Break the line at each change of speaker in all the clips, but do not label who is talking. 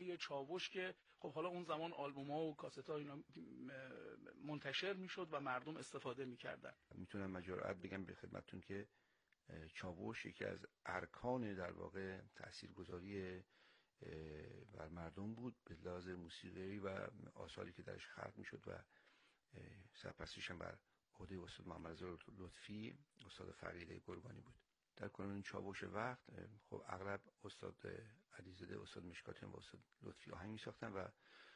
تاریخی چاوش که خب حالا اون زمان آلبوم‌ها و کاست‌ها اینا منتشر میشد و مردم استفاده میکردن.
میتونم مجرد بگم به خدمتتون که چاوش یکی از ارکان در واقع تاثیرگذاری بر مردم بود به لحاظ موسیقی و آثاری که درش خلق میشد و سرپرستیش هم بر عهده استاد محمد رضا لطفی، استاد فقیده گرگانی بود. در کانون چاوش وقت خب اغلب استاد علیزاده، استاد مشکاتیان و استاد لطفی آهنگ میساختن و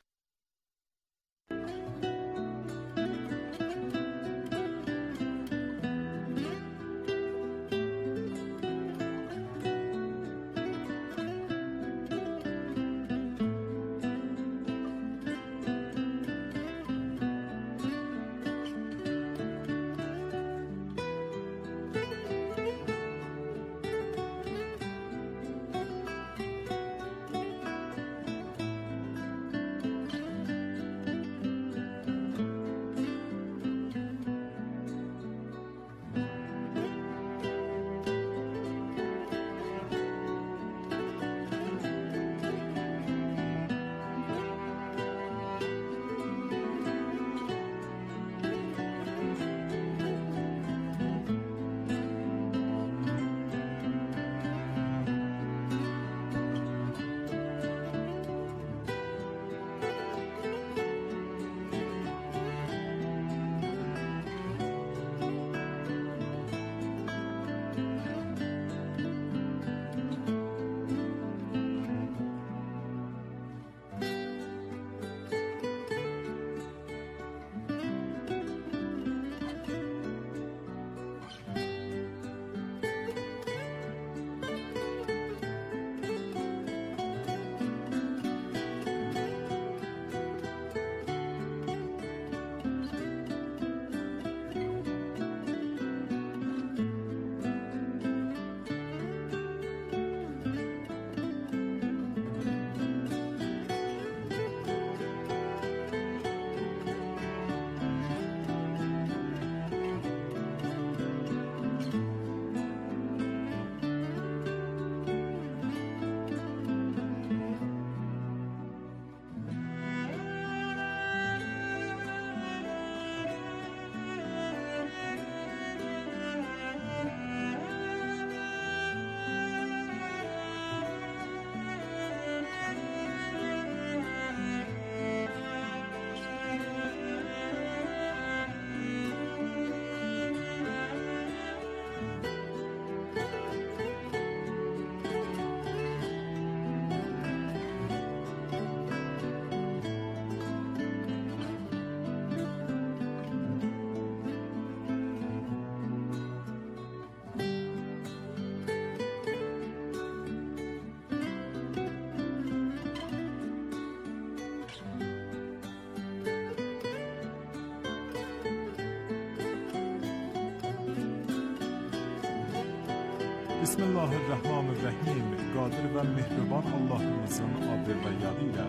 بسم الله الرحمن الرحیم. قادر و مهربان الله'ımızın adı ve yadıyla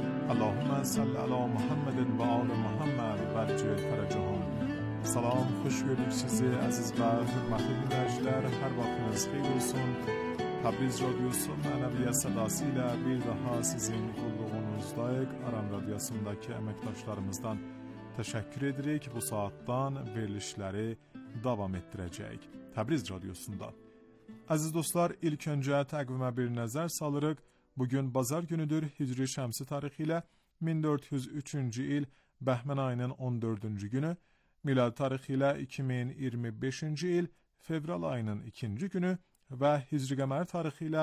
اللهم صل علی محمد و آل محمد برجه فرجهم. سلام، خوش gördük sizi aziz ve hürmetli dinleyiciler. Her vaktiniz hayır olsun. Tabriz Radyosu Maneviye Sedasıyla bir daha sizin kulluğunuzdayıq. Aram Radyosundaki emektaşlarımızdan teşekkür edirik. Bu saattan verilişleri devam etdirəcəyik Təbriz Radyosu'nda. Aziz dostlar, ilk öncə təqvimə bir nəzər salırıq. Bugün bazar günüdür. Hicri Şəmsi tarixi ilə 1403-cü il Bəhmən ayının 14-cü günü, milad tarixi ilə 2025-ci il fevral ayının 2-ci günü və Hicri Qəmər tarixi ilə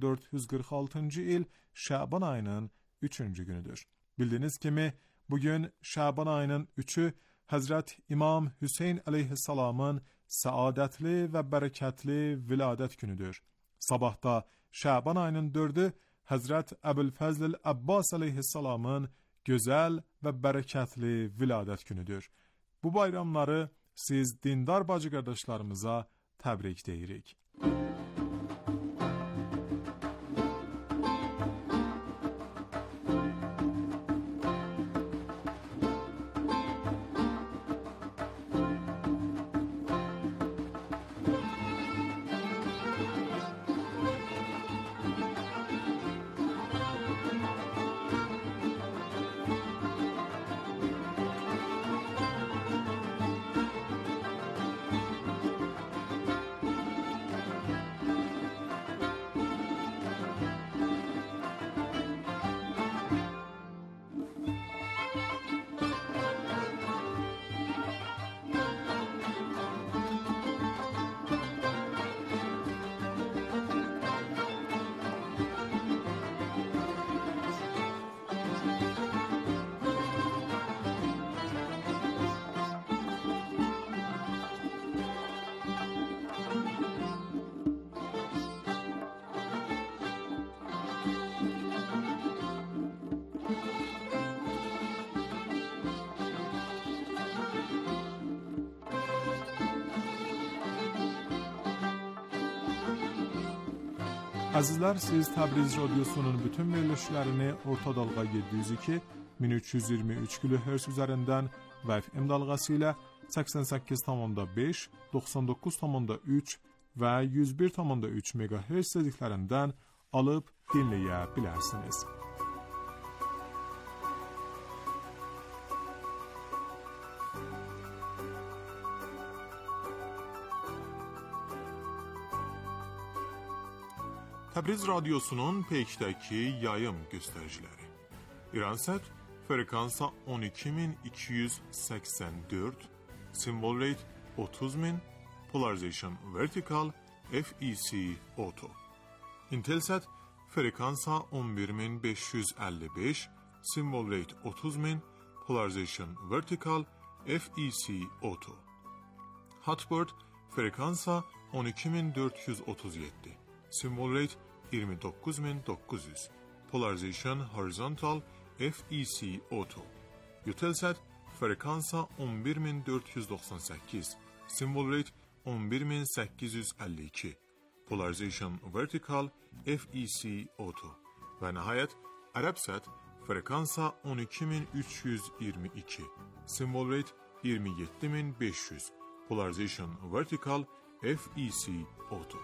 1446-cı il Şaban ayının 3-cü günüdür. Bildiyiniz kimi bugün Şaban ayının 3'ü Həzrət İmam Hüseyn əleyhissalamın səadətli və bərəkətli viladət günüdür. Sabahda Şaban ayının 4'ü Həzrət Əbülfəzl Abbas əleyhissalamın gözəl və bərəkətli viladət günüdür. Bu bayramları siz dindar bacı qardaşlarımıza təbrik deyirik. Azizler, siz Təbriz Radyosu'nun bütün verilişlerini Orta Dalga 702 1323 kHz üzerinden ve FM dalgasıyla 88.5, 99.3 ve 101.3 MHz dediklerinden alıp dinleyebilirsiniz. Təbriz Radyosu'nun peykdəki yayım göstəriciləri. İransat frekansa 12284, symbol rate 30000, polarization vertical, FEC auto. Intelsat frekansa 11555, symbol rate 30000, polarization vertical, FEC auto. Hotbird frekansa 12437, symbol rate 29900, polarization horizontal, FEC auto. Eutelsat frekansa 11498, symbol rate 11852, polarization vertical, FEC auto. Ve nihayet Arabsat frekansa 12322, symbol rate 27500, polarization vertical, FEC auto.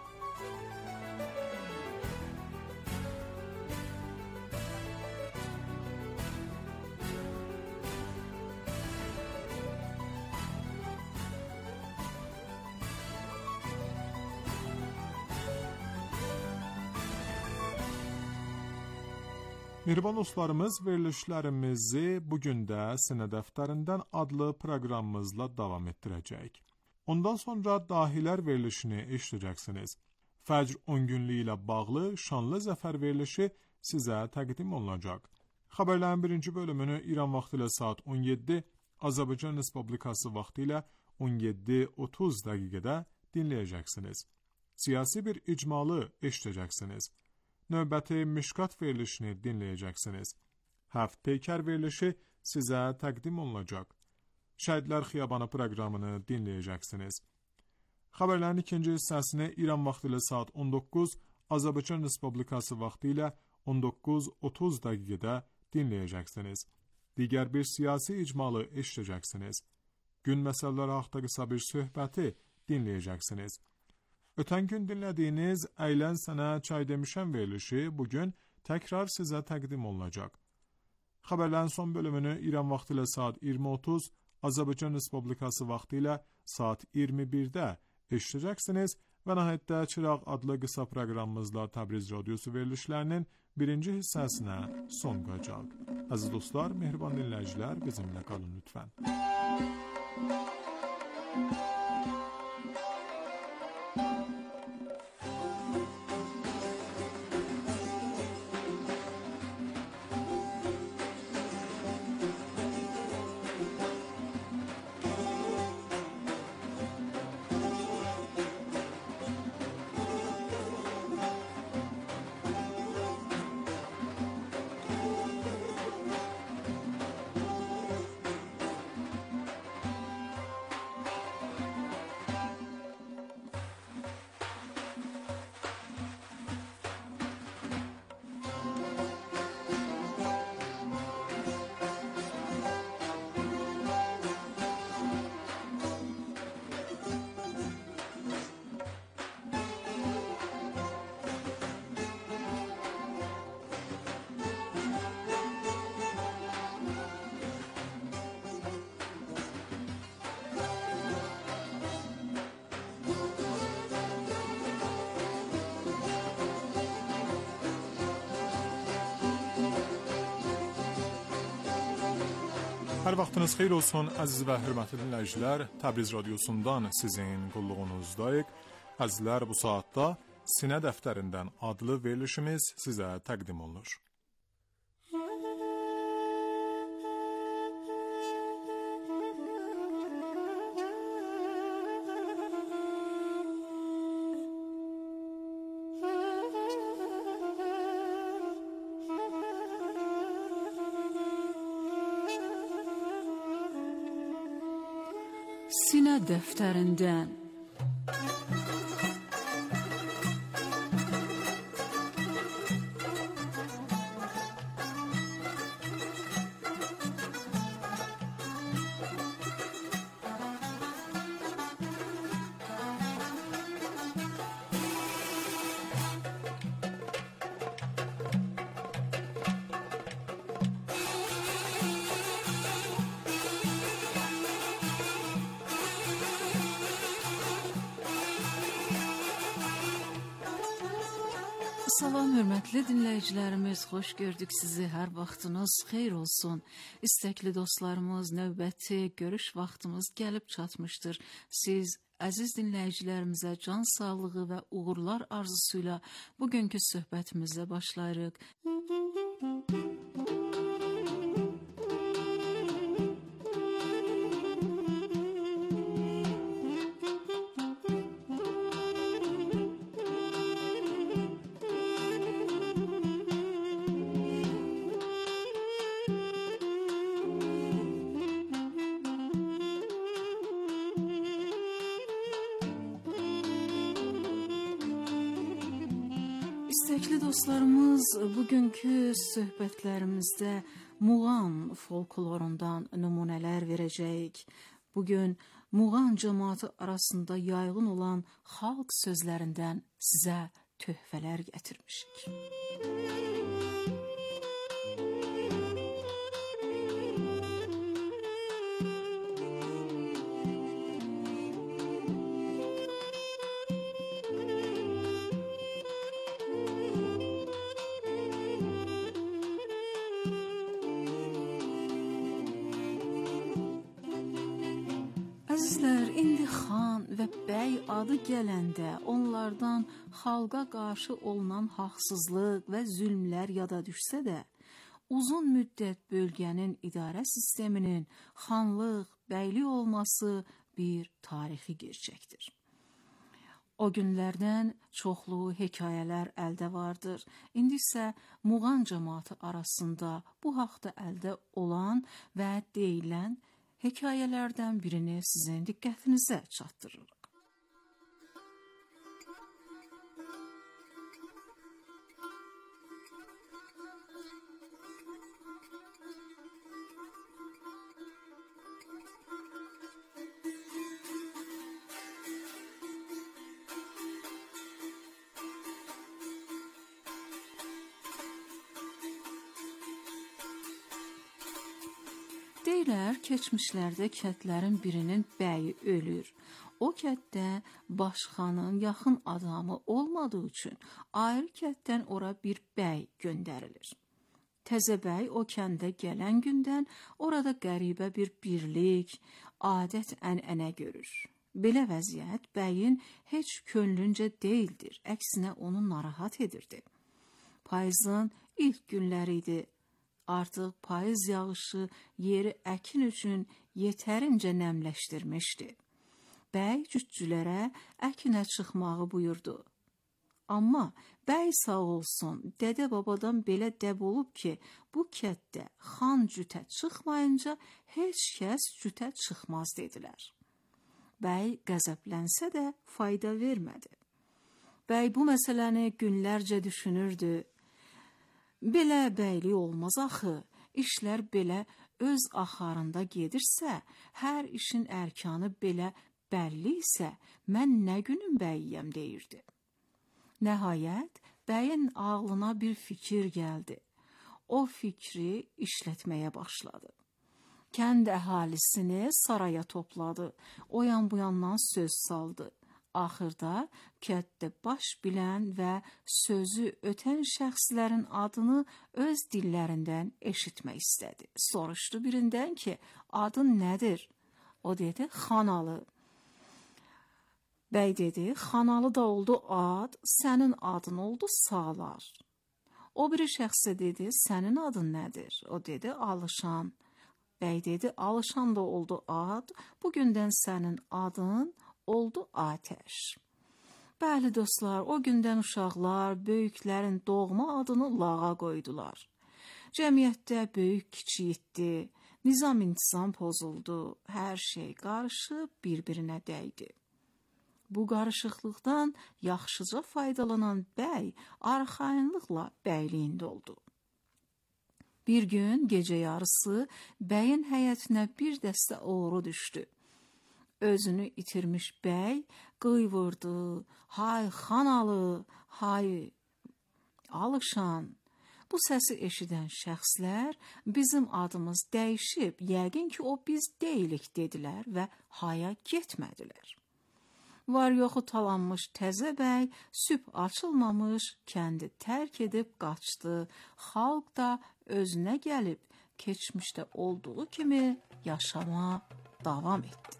Mehriban dostlarımız, verilişlerimizi bugün de Sine Defterinden adlı programımızla devam ettirəcəyik. Ondan sonra dahiler verilişini eşitəcəksiniz. Fəcr 10 günlüğü ile bağlı şanlı zəfər verilişi sizə təqdim olunacaq. Xəbərlərin birinci bölümünü İran vaxtı ilə saat 17, Azərbaycan Respublikası vaxtı ilə 17:30 dəqiqədə dinləyəcəksiniz. Siyasi bir icmalı eşitəcəksiniz. Növbəti Mişkat verilişini dinləyəcəksiniz. Həft Peykər verilişi sizə təqdim olunacaq. Şəhidlər Xiyabanı proqramını dinləyəcəksiniz. Xəbərlərin ikinci hissəsini İran vaxtı ilə saat 19, Azərbaycan Respublikası vaxtı ilə 19:30 dəqiqədə dinləyəcəksiniz. Digər bir siyasi icmalı eşitəcəksiniz. Gün məsələləri haqqında qısa bir söhbəti dinləyəcəksiniz. Ötən gün dinlədiyiniz Əylən Sənə Çay Demişəm verilişi bugün təkrar sizə təqdim olunacaq. Xəbərlərin son bölümünü İran vaxtı ilə saat 20:30, Azərbaycan Respublikası vaxtı ilə saat 21-də eşitəcəksiniz və nəhayətdə Çıraq adlı qısa proqramımızla Təbriz Radyosu verilişlərinin birinci hissəsinə son qoyacaq. Əziz dostlar, mehriban dinləyicilər, bizimlə qalın lütfən. Hər vaxtınız xeyir olsun, əziz və hörmətli dinləyicilər. Təbriz Radyosu'ndan sizin qulluğunuzdayıq. Əzizlər, bu saatda Sinə Dəftərindən adlı verilişimiz sizə təqdim olunur.
Sinə Dəftərindən Salam hörmətli dinləyicilərimiz, xoş gördük sizi. Hər vaxtınız xeyir olsun. İstəkli dostlarımız, növbəti görüş vaxtımız gəlib çatmışdır. Siz əziz dinləyicilərimizə can sağlığı və uğurlar arzusuyla bugünkü söhbətimizə başlayırıq. İstəkli dostlarımız, bugünkü söhbətlərimizdə Muğan folklorundan nümunələr verəcəyik. Bugün Muğan cəmaatı arasında yaygın olan xalq sözlərindən sizə töhfələr gətirmişik. Əzizlər, indi xan və bəy adı gələndə onlardan xalqa qarşı olunan haqsızlıq və zülmlər yada düşsə də, uzun müddət bölgənin idarə sisteminin xanlıq, bəylik olması bir tarixi gerçəkdir. O günlərdən çoxlu hekayələr əldə vardır. İndi isə Muğan cəmaatı arasında bu haqda əldə olan və deyilən hekayələrdən birini sizin diqqətinizə çatdırırıq. Deyirlər, keçmişlərdə kəndlərin birinin bəyi ölür. O kənddə başxanın yaxın adamı olmadığı üçün ayrı kənddən ora bir bəy göndərilir. Təzə bəy o kəndə gələn gündən orada qəribə bir birlik, adət-ənənə görür. Belə vəziyyət bəyin heç könlüncə deyildir, əksinə onu narahat edirdi. Payızın ilk günləri idi. Artıq payız yağışı yeri əkin üçün yetərincə nəmləşdirmişdi. Bəy cütçülərə əkinə çıxmağı buyurdu. Amma bəy sağ olsun, dədə babadan belə dəb olub ki, bu kənddə xan cütə çıxmayınca heç kəs cütə çıxmaz dedilər. Bəy qəzəblənsə də fayda vermədi. Bəy bu məsələni günlərcə düşünürdü. Belə bəylik olmaz axı, işlər belə öz axarında gedirsə, hər işin ərkanı belə bəlli isə, mən nə günün bəyiyəm deyirdi. Nəhayət, bəyin ağlına bir fikir gəldi. O fikri işlətməyə başladı. Kənd əhalisini saraya topladı, o yan bu yandan söz saldı. Axırda kənddə baş bilən və sözü ötən şəxslərin adını öz dillərindən eşitmək istədi. Soruşdu birindən ki, adın nədir? O dedi, Xanalı. Bəy dedi, Xanalı da oldu ad, sənin adın oldu Salar. O biri şəxsə dedi, sənin adın nədir? O dedi, Alışan. Bəy dedi, Alışan da oldu ad, bugündən sənin adın oldu Atəş. Bəli dostlar, o gündən uşaqlar böyüklərin doğma adını lağa qoydular. Cəmiyyətdə böyük kiçiyitdi, nizam-intizam pozuldu, hər şey qarışıb bir-birinə dəydi. Bu qarışıqlıqdan yaxşıca faydalanan bəy arxayınlıqla bəyliyində oldu. Bir gün gecə yarısı bəyin həyətinə bir dəstə oğru düşdü. Özünü itirmiş bəy qıyvırdı, hay Xanalı, hay Alışan. Bu səsi eşidən şəxslər bizim adımız dəyişib, yəqin ki o biz deyilik dedilər və haya getmədilər. Var yoxu talanmış təzə bəy sübh açılmamış kəndi tərk edib qaçdı. Xalq da özünə gəlib keçmişdə olduğu kimi yaşama davam etdi.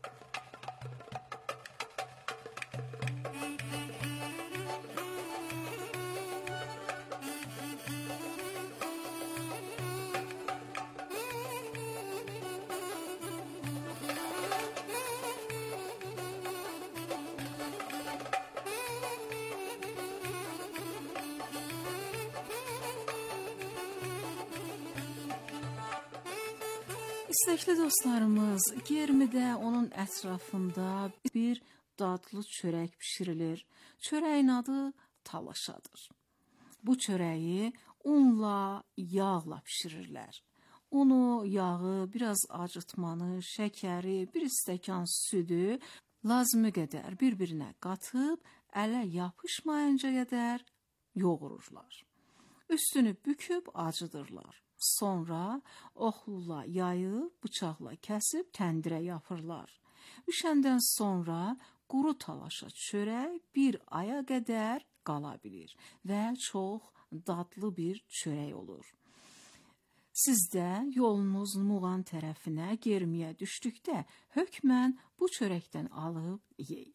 İstəkli dostlarımız, Germidə onun ətrafında bir dadlı çörək bişirilir. Çörəyin adı talaşadır. Bu çörəyi unla, yağla bişirirlər. Unu, yağı, biraz acıtmanı, şəkəri, bir stəkan südü lazımı qədər bir-birinə qatıb, ələ yapışmayınca qədər yoğururlar. Üstünü büküb acıdırlar. Sonra oxlula yayıb, bıçaqla kəsib təndirə yapırlar. Bişəndən sonra quru talaşa çörək bir aya qədər qala bilir və çox dadlı bir çörək olur. Siz də yolunuz Muğan tərəfinə Germiyə düşdükdə hökmən bu çörəkdən alıb yeyin.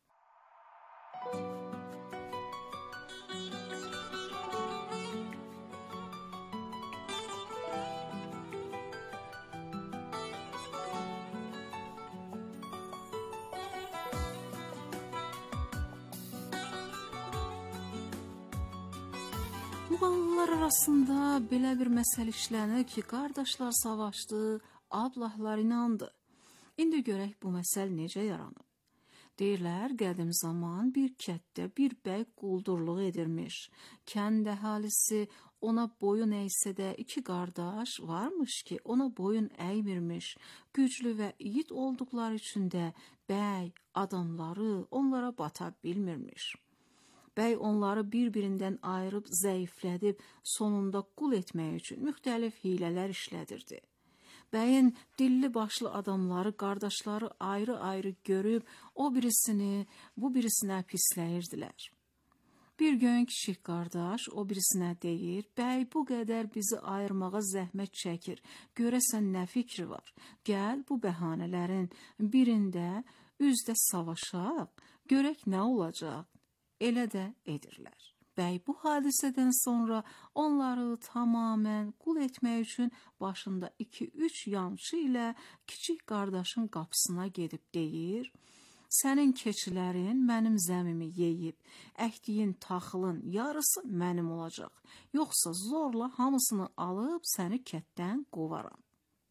Muğanlılar arasında belə bir məsələ işlənir ki, qardaşlar savaşdı, ablahlar inandı. İndi görək bu məsələ necə yaranıb. Deyirlər, qədim zaman bir kənddə bir bəy quldurluq edirmiş. Kənd əhalisi ona boyun əysə də iki qardaş varmış ki, ona boyun əymirmiş. Güclü və yiğit olduqları üçün də bəy adamları onlara bata bilmirmiş. Bəy onları bir-birindən ayırıb, zəiflədib, sonunda qul etmək üçün müxtəlif hilələr işlədirdi. Bəyin dilli başlı adamları, qardaşları ayrı-ayrı görüb, o birisini, bu birisinə pisləyirdilər. Bir gün kiçik qardaş o birisinə deyir, bəy bu qədər bizi ayırmağa zəhmət çəkir, görəsən nə fikri var? Gəl bu bəhanələrin birində üzdə savaşaq, görək nə olacaq? Elə də edirlər. Bəy bu hadisədən sonra onları tamamən qul etmək üçün başında 2-3 yamçı ilə kiçik qardaşın qapısına gedib deyir, sənin keçilərin mənim zəmimi yeyib, əkdiyin taxılın yarısı mənim olacaq, yoxsa zorla hamısını alıb səni kətdən qovaram.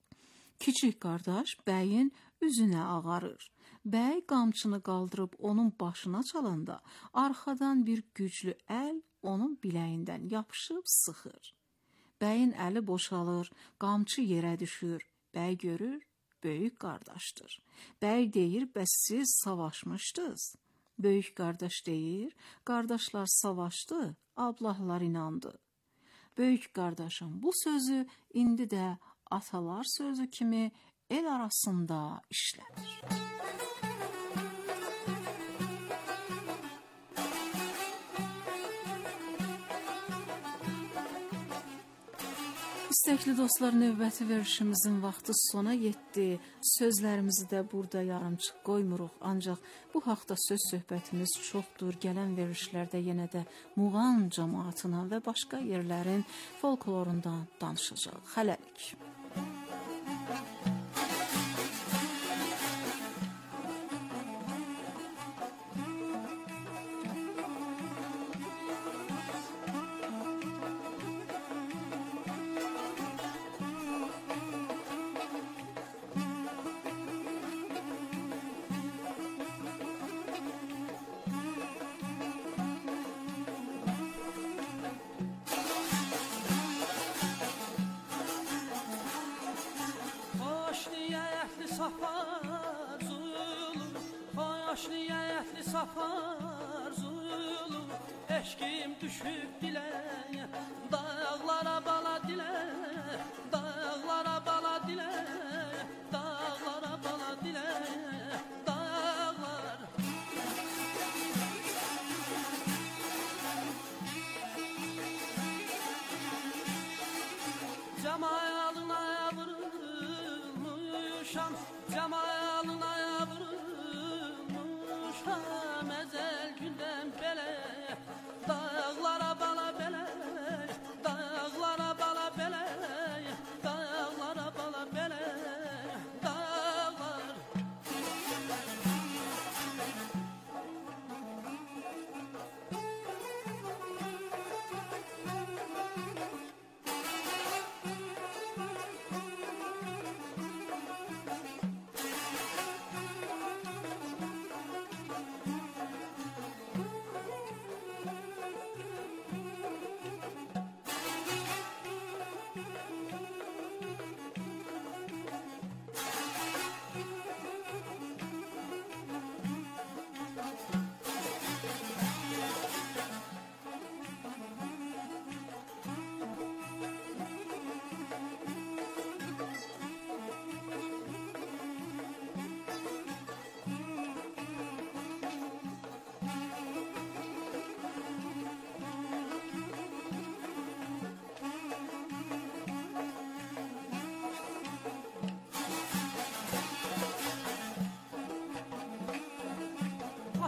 Kiçik qardaş bəyin üzünə ağarır. Bəy qamçını qaldırıb onun başına çalanda arxadan bir güclü əl onun biləyindən yapışıb sıxır. Bəyin əli boşalır, qamçı yerə düşür. Bəy görür, böyük qardaşdır. Bəy deyir, bəs siz savaşmışdınız. Böyük qardaş deyir, qardaşlar savaşdı, ablahlar inandı. Böyük qardaşın bu sözü indi də atalar sözü kimi el arasında işlənir. İstəkli dostlar, növbəti verilişimizin vaxtı sona yetdi. Sözlərimizi də burada yarımçıq qoymuruq. Ancaq bu haqda söz söhbətimiz çoxdur. Gələn verilişlərdə yenə də Muğan cəmaatına və başqa yerlərin folklorundan danışacaq. Hələlik.
Niyətli safar zulu, eşkim düşüb dilə, dağlara bala dilə, dağlara bala dilə, dağlara bala dilə, dağlar.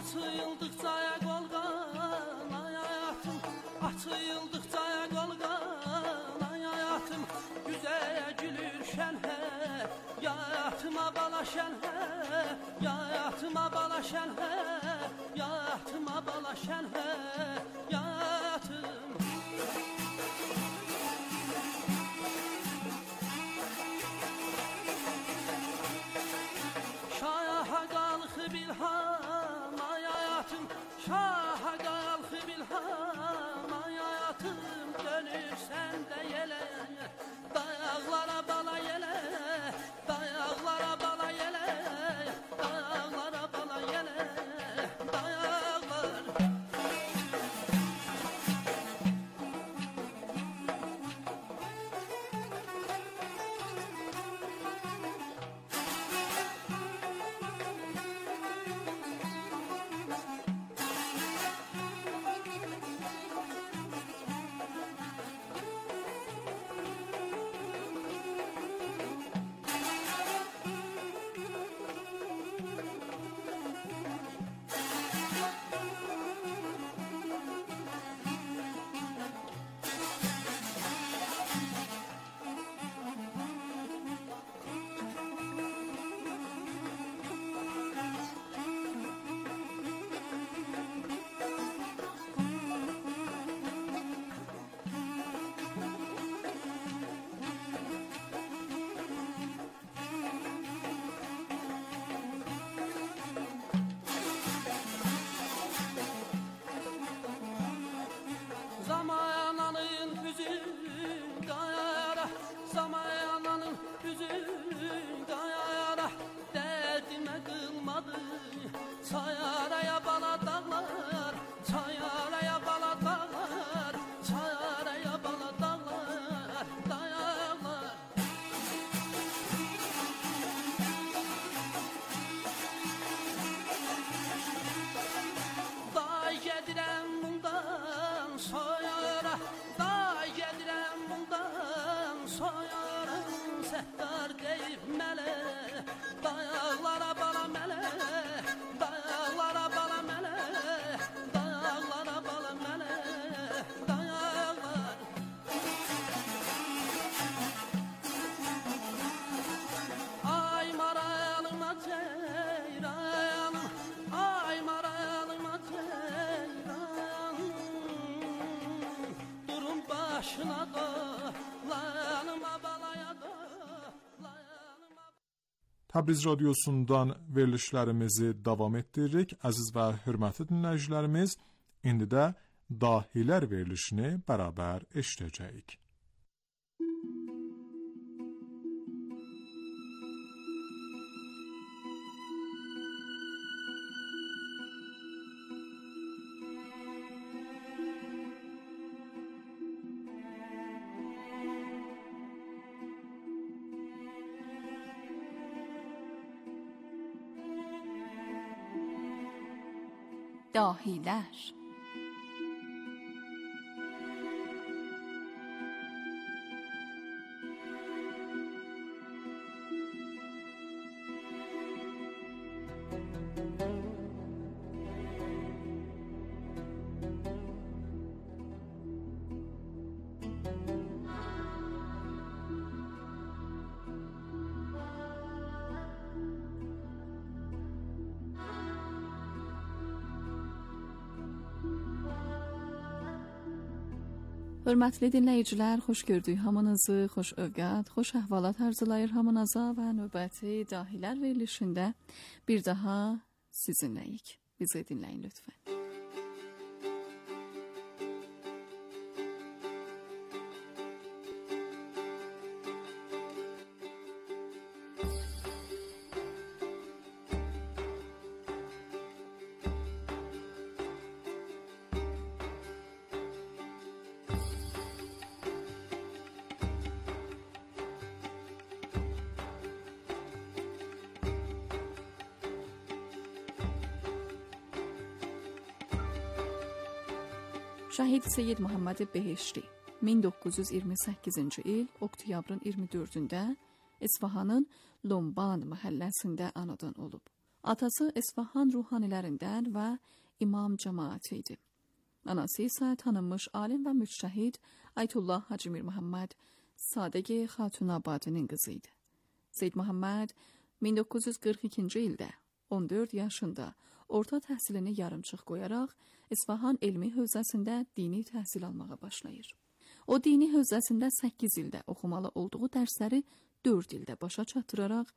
açıldıqca qolqan ay həyatım, açıldıqca qolqan ay həyatım, güzəyə gülür şənhə, ya həyatıma bala şənhə, ya həyatıma bala şənhə, ya həyatıma bala şənhə, ya həyatım. Şaha qalxıb ilham ay həyatım, şaha qalxıb ilham ay həyatım, dönürsən də yelə, dayaqlara bala yelə, dayaqlara bala yelə, dayaqlara bala yelə, dayaqlar. Zamananın üzü qayara, zamananın üzü qayara, dərdimə qılmadı, çayaraya bala dağlar, çayaraya bala dağlar, çayaraya bala dağlar, dayaqlar. Day gedirəm bundan soyara, day gedirəm bundan soyara, səhtar deyib mələ, dayaqlara bala mələ, dayaqlara bala mələ, dayaqlara bala mələ, dayaqlar. Ay maralıma ceyranım, ay maralıma ceyranım, durum başına da, layanıma balaya da, layanıma.
Təbriz radiosundan verilişlərimizi davam etdiririk. Əziz və hörmətli dinləyicilərimiz, indi də Dahilər verilişini bərabər eşidəcəyik.
Dahilər. Hörmətli dinləyicilər, xoş gördük hamınızı, xoş övqət, xoş əhvalat arzulayır hamınıza və növbəti Dahilər verilişində bir daha sizinləyik. Bizi dinləyin lütfən. Şəhid Seyyid Muhammed Behişti 1928-ci il oktyabrın 24-də İsfahanın Lomban məhəlləsində anadan olub. Atası İsfahan ruhanilərindən və imam cəmaəti idi. Anası isə tanınmış alim və müçtəhid Aytullah Hacı Mir Muhammed Sadəqi Xatunabadinin qızı idi. Seyyid Muhammed 1942-ci ildə 14 yaşında orta təhsilini yarımçıq qoyaraq İsfahan elmi hövzəsində dini təhsil almağa başlayır. O dini hövzəsində 8 ildə oxumalı olduğu dərsləri 4 ildə başa çatdıraraq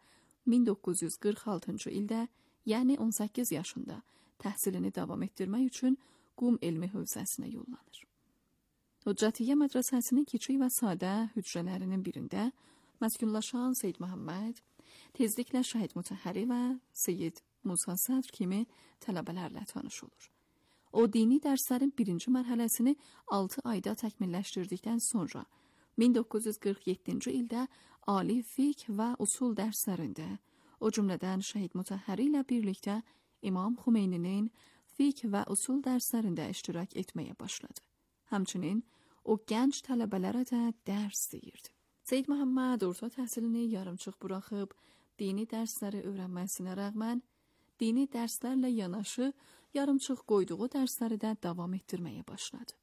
1946-cı ildə, yəni 18 yaşında təhsilini davam etdirmək üçün Qum elmi hövzəsinə yollanır. Hüccətiyyə mədrəsəsinin kiçik və sadə hücrələrinin birində məskunlaşan Seyyid Muhammed tezliklə Şəhid Mutəhhəri və Seyyid Musa Sədr kimi tələbələrlə tanış olur. O dini dərslərin birinci mərhələsini 6 ayda təkmilləşdirdikdən sonra 1947-ci ildə ali fiqh və usul dərslərində, o cümlədən Şəhid Mutəhhəri ilə birlikdə İmam Xumeyninin fiqh və usul dərslərində iştirak etməyə başladı. Həmçinin o gənc tələbələrə də dərs deyirdi. Seyyid Muhammed orta təhsilini yarımçıq buraxıb, dini dərsləri öyrənməsinə rəğmən, dini dərslərlə yanaşı yarımçıq qoyduğu dərsləri də davam etdirməyə başladı.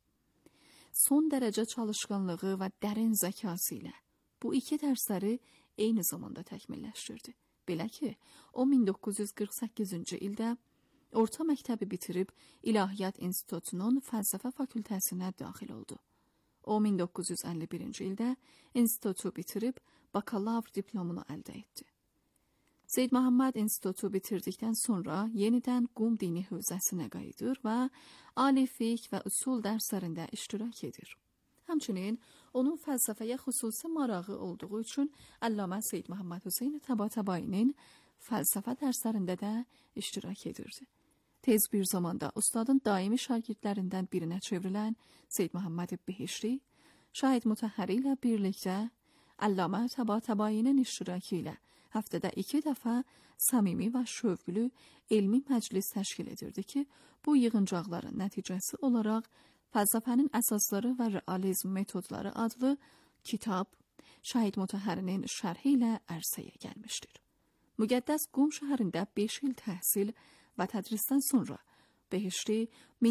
Son dərəcə çalışqanlığı və dərin zəkası ilə bu iki dərsləri eyni zamanda təkmilləşdirdi. Belə ki, o 1948-ci ildə orta məktəbi bitirib İlahiyyat İnstitutunun fəlsəfə fakültəsinə daxil oldu. O 1951-ci ildə institutu bitirib bakalavr diplomunu əldə etdi. Seyyid Muhammed institutu bitirdikdən sonra yenidən Qum dini hövzəsinə qayıdır və ali fiqh və usul dərslərində iştirak edir. Həmçinin onun fəlsəfəyə xüsusi marağı olduğu üçün Əllamə Seyyid Muhammed Hüseyn Tabatabayinin fəlsəfə dərslərində də iştirak edirdi. Tez bir zamanda ustadın daimi şagirdlərindən birinə çevrilən Seyyid Muhammed Behişti, Şəhid Mutəhhəri ilə birlikdə Əllamə Tabatabayinin iştirakı ilə həftədə 2 dəfə səmimi və şövqlü elmi məclis təşkil edirdi ki, bu yığıncaqların nəticəsi olaraq Fəlsəfənin əsasları və realizm metodları adlı kitab Şəhid Mutəhhərinin şərhi ilə ərsəyə gəlmişdir. Müqəddəs Qum şəhərində 5 il təhsil və tədrisdən sonra Behişti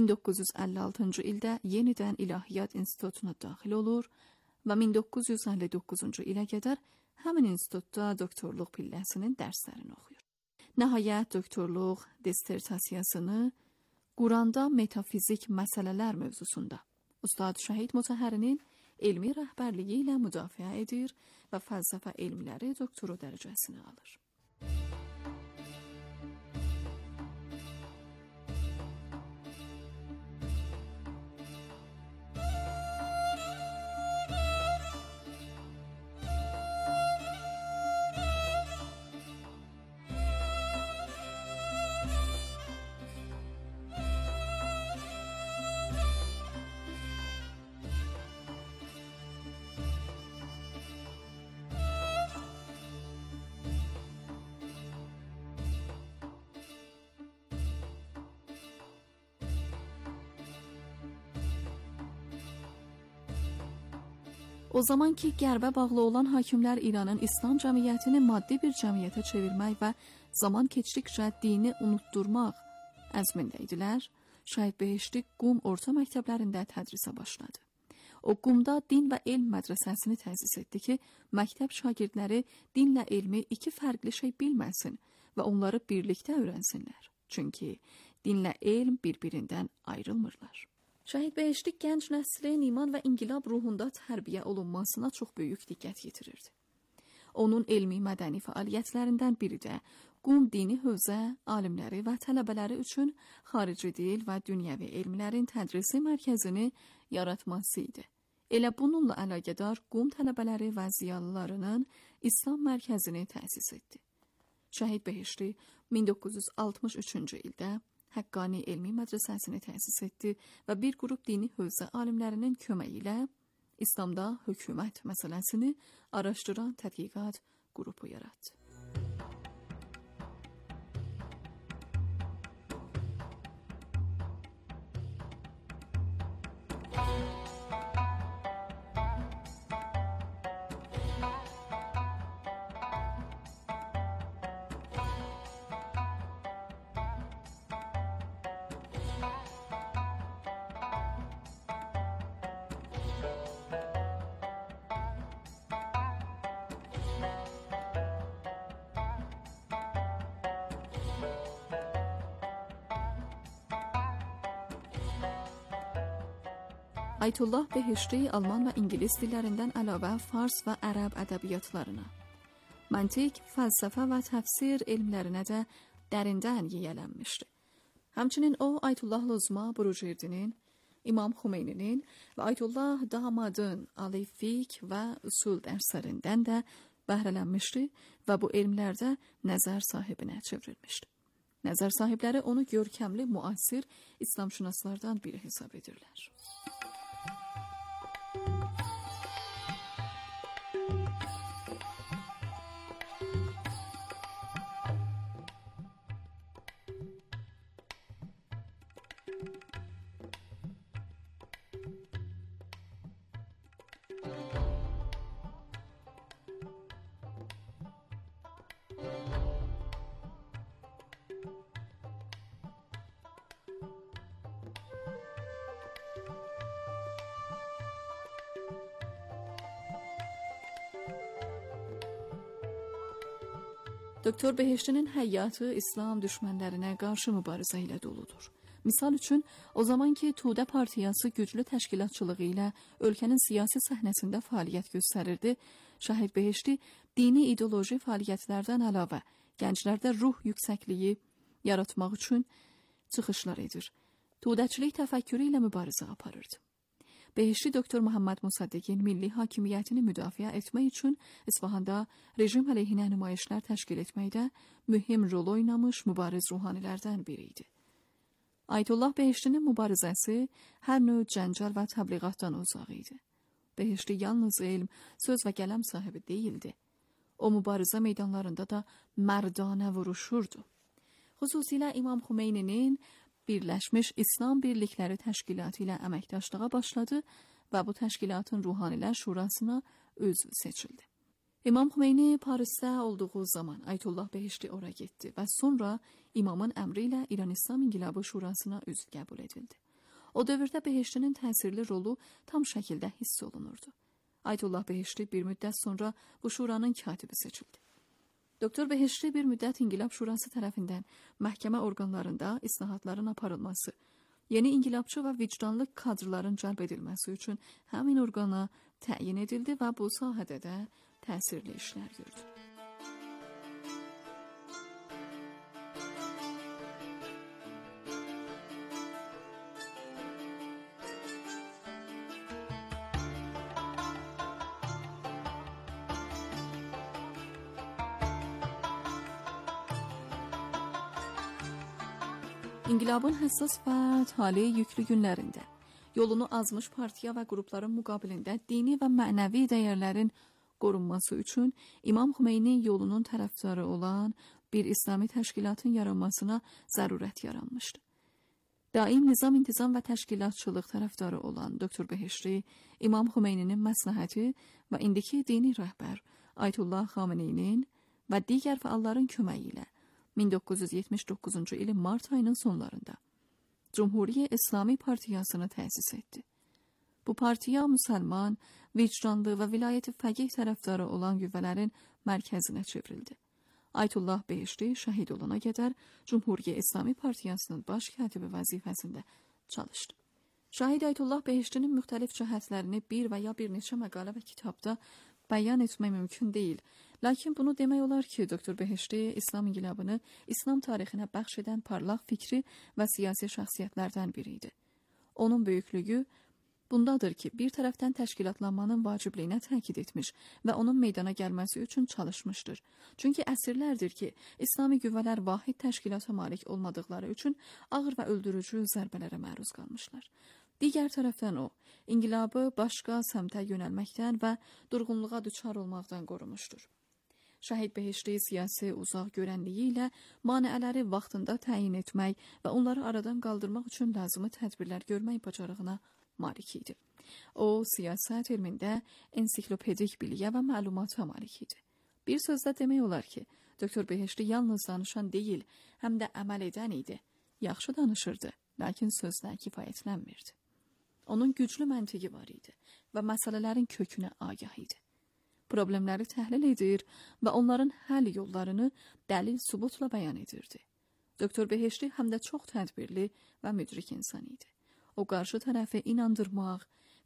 1956-cı ildə yenidən İlahiyyat İnstitutuna daxil olur və 1959-cu ilə qədər həmin institutda doktorluq pilləsinin dərslərini oxuyur. Nəhayət doktorluq dissertasiyasını Quranda metafizik məsələlər mövzusunda Ustad Şəhid Mutəhhərinin elmi rəhbərliyi ilə müdafiə edir və fəlsəfə elmləri doktoru dərəcəsini alır. O zaman ki, qərbə bağlı olan hakimlər İranın İslam cəmiyyətini maddi bir cəmiyyətə çevirmək və zaman keçdikcə dini unutturmaq əzmində idilər, Şəhid Behişti Qum orta məktəblərində tədrisə başladı. O Qumda din və elm mədrəsəsini təsis etdi ki, məktəb şagirdləri dinlə elmi 2 fərqli şey bilməsin və onları birlikdə öyrənsinlər. Çünki dinlə elm bir-birindən ayrılmırlar. Şəhid Behişti gənc nəslin iman və inqilab ruhunda tərbiyə olunmasına çox böyük diqqət yetirirdi. Onun elmi mədəni fəaliyyətlərindən biri də Qum dini hövzə alimləri və tələbələri üçün xarici dil və dünyəvi elmlərin tədrisi mərkəzini yaratması idi. Elə bununla əlaqədar Qum tələbələri və ziyalılarının İslam mərkəzini təsis etdi. Şəhid Behişti 1963-cü ildə Həqqani elmi mədrəsəsini təsis etdi və bir qrup dini hövzə alimlərinin köməyi ilə İslamda hökumət məsələsini araşdıran tədqiqat qrupu yaratdı. Ayətullah Behişti Alman və ingilis dillərindən əlavə fars və ərəb ədəbiyyatlarına, məntiq, fəlsəfə və təfsir elmlərinə də dərindən yiyələnmişdi. Həmçinin o, Ayətullah Lozma Burucerdinin, İmam Xumeyninin və Ayətullah Damadın Ali Fiqh və Usul dərslərindən də bəhrələnmişdi və bu elmlərdə nəzər sahibinə çevrilmişdi. Nəzər sahibləri onu görkəmli müasir İslamşünaslardan biri hesab edirlər. Doktor Behiştinin həyatı İslam düşmənlərinə qarşı mübarizə ilə doludur. Misal üçün, o zamanki Tudə partiyası güclü təşkilatçılığı ilə ölkənin siyasi səhnəsində fəaliyyət göstərirdi. Şahid Behişti dini ideoloji fəaliyyətlərdən əlavə gənclərdə ruh yüksəkliyi yaratmaq üçün çıxışlar edir. Tudəçilik təfəkkürü ilə mübarizə aparırdı. Behişti Doktor Muhammed Musaddiqin milli hakimiyyətini müdafiə etmək üçün İsfahanda rejim əleyhinə nümayişlər təşkil etməkdə mühüm rol oynamış mübariz ruhanilərdən biri idi. Ayətullah Behiştinin mübarizəsi hər növ cəncəl və təbliğatdan uzaq idi. Behişti yalnız elm, söz və qələm sahibi deyildi. O mübarizə meydanlarında da mərdanə vuruşurdu. Xüsusilə İmam Xumeyninin Birləşmiş İslam Birlikləri Təşkilatı ilə əməkdaşlığa başladı və bu təşkilatın Ruhanilər Şurasına üzv seçildi. İmam Xumeyni Parisdə olduğu zaman Ayətullah Behişti ora getdi və sonra imamın əmri ilə İran İslam İnqilabı Şurasına üzv qəbul edildi. O dövrdə Behiştinin təsirli rolu tam şəkildə hiss olunurdu. Ayətullah Behişti bir müddət sonra bu şuranın katibi seçildi. Doktor Behişti bir müddət İnqilab Şurası tərəfindən məhkəmə orqanlarında islahatların aparılması, yeni inqilabçı və vicdanlı kadrların cəlb edilməsi üçün həmin orqana təyin edildi və bu sahədə də təsirli işlər gördü. İnqilabın həssas və tali yüklü günlərində yolunu azmış partiya və qrupların müqabilində dini və mənəvi dəyərlərin qorunması üçün İmam Xumeyni yolunun tərəfdarı olan bir İslami təşkilatın yaranmasına zərurət yaranmışdı. Daim nizam-intizam və təşkilatçılıq tərəfdarı olan Doktor Behişti, İmam Xumeyninin məsləhəti və indiki dini rəhbər Ayətullah Xameneyinin və digər fəalların köməyi ilə 1979-cu ilin mart ayının sonlarında Cumhuriyyə İslami Partiyasını təsis etdi. Bu partiya müsəlman, vicdanlı və vilayəti fəqih tərəfdarı olan qüvvələrin mərkəzinə çevrildi. Ayətullah Behişti şəhid olana qədər Cumhuriyyə İslami Partiyasının baş katibi vəzifəsində çalışdı. Şahid Ayətullah Behiştinin müxtəlif cəhətlərini bir və ya bir neçə məqalə və kitabda bəyan etmək mümkün deyil. Lakin bunu demək olar ki, Doktor Behişti İslam İnqilabını İslam tarixinə bəxş edən parlaq fikri və siyasi şəxsiyyətlərdən biri idi. Onun böyüklüyü bundadır ki, bir tərəfdən təşkilatlanmanın vacibliyinə təkid etmiş və onun meydana gəlməsi üçün çalışmışdır. Çünki əsrlərdir ki, İslami qüvvələr vahid təşkilata malik olmadıqları üçün ağır və öldürücü zərbələrə məruz qalmışlar. Digər tərəfdən o, inqilabı başqa səmtə yönəlməkdən və durğunluğa düçar olmaqdan qorumuşdur. Şahid Behişti siyasi uzaq görənliyi ilə maneələri vaxtında təyin etmək və onları aradan qaldırmaq üçün lazımi tədbirlər görmək bacarığına malik idi. O, siyasət elmində ensiklopedik biliyə və məlumata malik idi. Bir sözlə demək olar ki, Doktor Behişti yalnız danışan deyil, həm də əməl edən idi. Yaxşı danışırdı, lakin sözlə kifayətlənmirdi. Onun güclü məntiqi var idi və məsələlərin kökünə agah idi. Problemləri təhlil edir və onların həll yollarını dəlil sübutla bəyan edirdi. Doktor Behişti həm də çox tədbirli və müdrik insan idi. O qarşı tərəfi inandırmaq,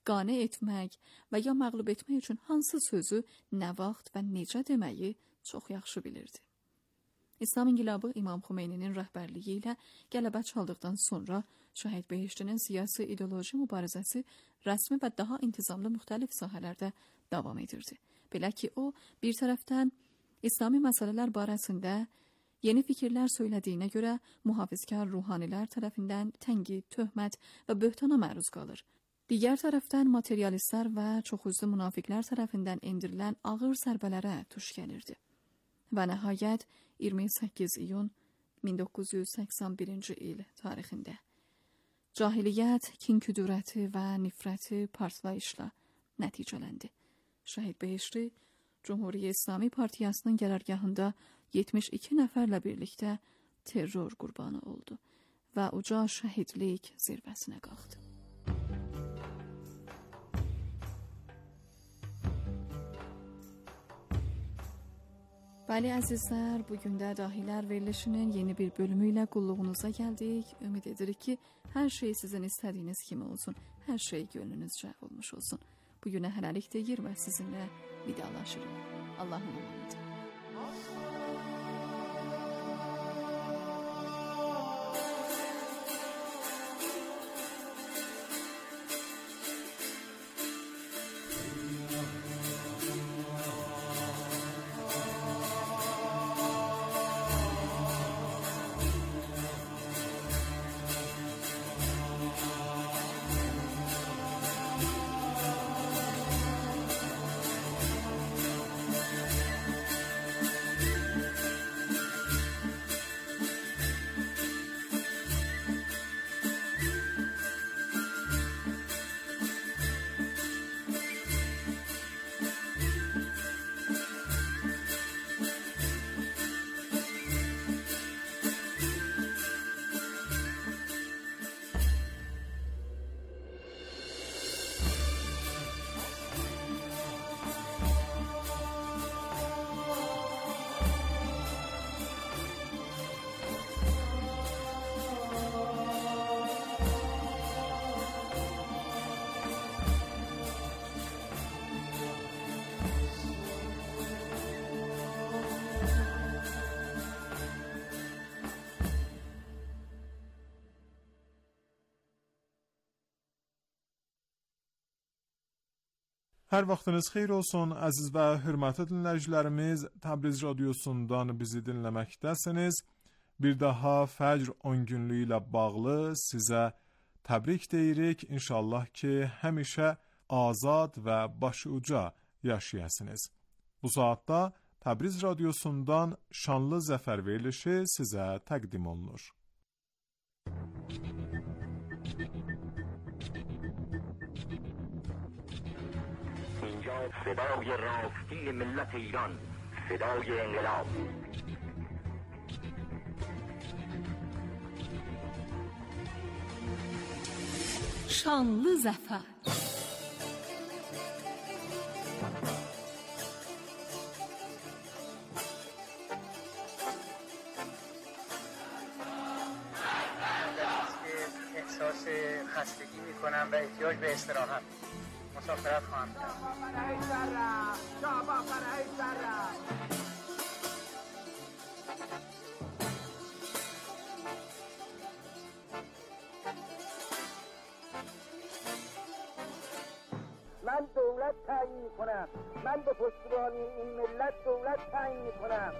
qane etmək və ya məğlub etmək üçün hansı sözü, nə vaxt və necə deməyi çox yaxşı bilirdi. İslam İnqilabı İmam Xumeyninin rəhbərliyi ilə qələbə çaldıqdan sonra Şəhid Behiştinin siyasi ideoloji mübarizəsi rəsmi və daha intizamlı müxtəlif sahələrdə davam edirdi. Belə ki, o, bir tərəfdən İslami məsələlər barəsində yeni fikirlər söylədiyinə görə mühafizkar ruhanilər tərəfindən tənqid, töhmət və böhtana məruz qalır. Digər tərəfdən materialistlər və çoxüzlü münafiqlər tərəfindən endirilən ağır zərbələrə tuş gəlirdi. Və nəhayət 28 iyun 1981-ci il tarixində cahiliyyət, kin-küdurəti və nifrəti partlayışla nəticələndi. Şəhid Behişti Cumhuriyyə İslami Partiyasının qərargahında 72 nəfərlə birlikdə terror qurbanı oldu və uca şəhidlik zirvəsinə qalxdı. Bəli əzizlər, bugün də Dahilər verilişinin yeni bir bölümü ilə qulluğunuza gəldik. Ümid edirik ki, hər şey sizin istədiyiniz kimi olsun, hər şey gönlünüzcə olmuş olsun. Bugünə hələlik deyir və sizinlə vidalaşırıq. Allah'ın emanet.
Hər vaxtınız xeyir olsun, əziz və hörmətli dinləyicilərimiz. Təbriz radiosundan bizi dinləməkdəsiniz. Bir daha Fəcr 10 günlüyü ilə bağlı sizə təbrik deyirik. İnşallah ki, həmişə azad və başı uca yaşayasınız. Bu saatda Təbriz radiosundan şanlı zəfər verilişi sizə təqdim olunur.
فدای راستی ملت ایران، فدای انقلاب.
Şanlı zəfər.
احساس خستگی میکنم و احتیاج به استراحت. مسافرت خواهم کرد. من دولت تعیین میکنم. من به پشتیبانی این ملت دولت تعیین میکنم.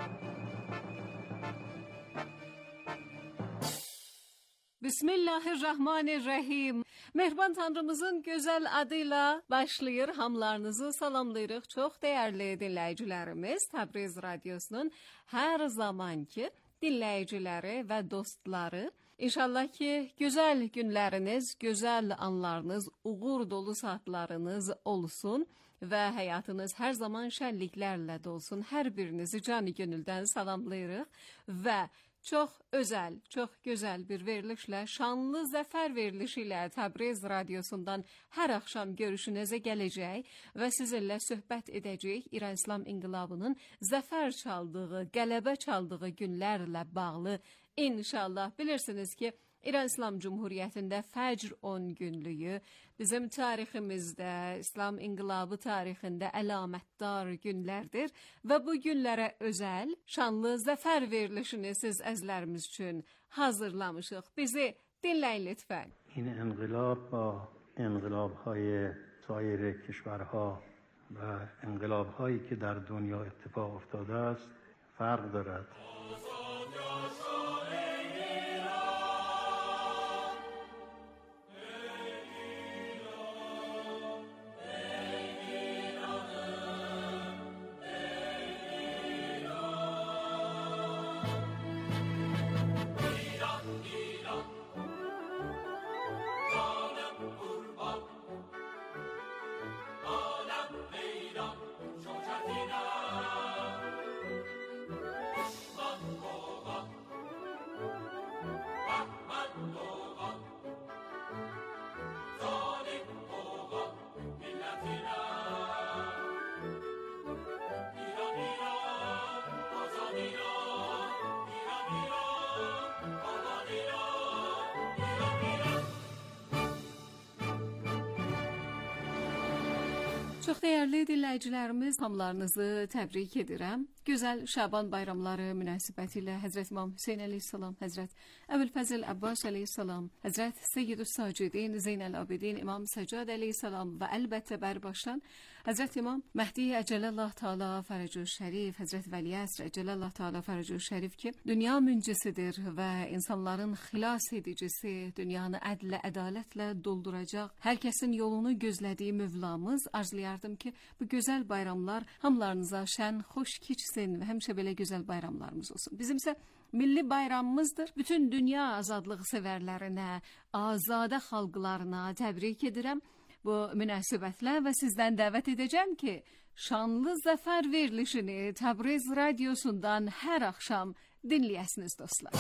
Bismillahirrahmanirrahim. Mehriban Tanrımızın gözəl adıyla başlayır. Hamlarınızı salamlayırıq. Çox dəyərli dinləyicilərimiz, Təbriz radiosunun hər zamanki dinləyiciləri və dostları. İnşallah ki, gözəl günləriniz, gözəl anlarınız, uğur dolu saatlarınız olsun və həyatınız hər zaman şənliklərlə dolsun. Hər birinizi canı gönüldən salamlayırıq və çox özəl, çox gözəl bir verilişlə, şanlı zəfər verilişi ilə Təbriz radiosundan hər axşam görüşünüzə gələcək və sizinlə söhbət edəcək İran İslam İnqilabının zəfər çaldığı, qələbə çaldığı günlərlə bağlı. İnşallah bilirsiniz ki, İran İslam Cumhuriyyətində Fəcr 10 günlüyü bizim tariximizdə, İslam inqilabı tarixində əlamətdar günlərdir və bu günlərə özəl şanlı zəfər verilişini siz əzlərimiz üçün hazırlamışıq. Bizi dinləyin lütfən.
این انقلاب با انقلاب‌های سایر کشورها و انقلاب‌هایی که در دنیا اتفاق افتاده است فرق دارد.
Çox dəyərli dinləyicilərimiz, hamılarınızı təbrik edirəm. Gözəl Şaban bayramları münasibətilə Həzrət İmam Hüseyn əleyhissalam, Həzrət Əbülfəzl Abbas əleyhissalam, Həzrət Seyyidü's Sacidin Zeynəl-Abidin İmam Səccad əleyhissalam və əlbəttə bərbaşdan Həzrət İmam Məhdi Əcəlallah Teala Fərəcüş Şərif, Həzrət Vəliəsr Əcəlallah Teala Fərəcüş Şərif ki, dünya müncisidir və insanların xilas edicisi, dünyanı ədlə, ədalətlə dolduracaq, hər kəsin yolunu gözlədiyi Mövlamız, arzulayardım ki, bu gözəl bayramlar hamılarınıza şən, xoş keçsin və həmişə belə gözəl bayramlarımız olsun. Bizimsə milli bayramımızdır. Bütün dünya azadlıq sevərlərinə, azadə xalqlarına təbrik edirəm. Bu münasibətlə və sizdən dəvət edəcəm ki, şanlı zəfər verilişini Təbriz radiosundan hər axşam dinləyəsiniz dostlar.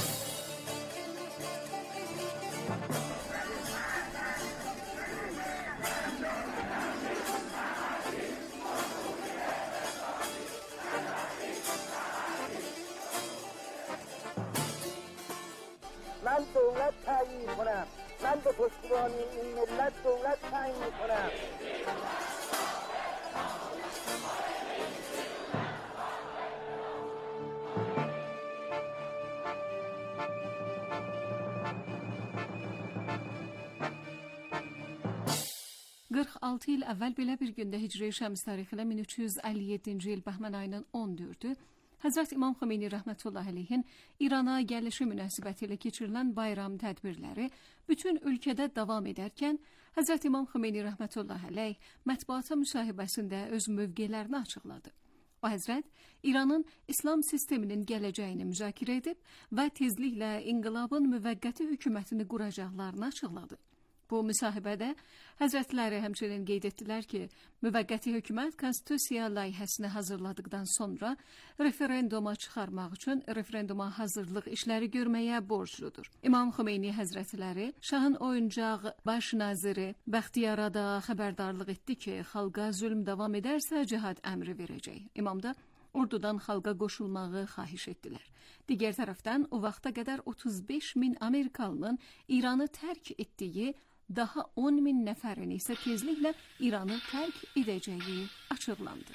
من دولت تعیین کنم، من به پشتیبانی این ملت دولت تعیین کنم.
Altı il əvvəl belə bir gündə Hicri Şəms tarixi ilə 1357-ci il Bəhmən ayının 14-ü Həzrət İmam Xomeyni rəhmətullahi əleyhin İrana gəlişi münasibətilə keçirilən bayram tədbirləri bütün ölkədə davam edərkən Həzrət İmam Xomeyni rəhmətullahi əleyh mətbuata müsahibəsində öz mövqelərini açıqladı. O Həzrət İranın İslam sisteminin gələcəyini müzakirə edib və tezliklə inqilabın müvəqqəti hökumətini quracaqlarını açıqladı. Bu müsahibədə Həzrətləri həmçinin qeyd etdilər ki, müvəqqəti hökumət konstitusiya layihəsini hazırladıqdan sonra referenduma çıxarmaq üçün referenduma hazırlıq işləri görməyə borcludur. İmam Xomeyni Həzrətləri şahın oyuncaq baş naziri Bəxtiyara da xəbərdarlıq etdi ki, xalqa zülm davam edərsə cihad əmri verəcək. İmam da ordudan xalqa qoşulmağı xahiş etdilər. Digər tərəfdən o vaxta qədər 35.000 Amerikalının İranı tərk etdiyi, daha 10.000 nəfərin isə tezliklə İranı tərk edəcəyi açıqlandı.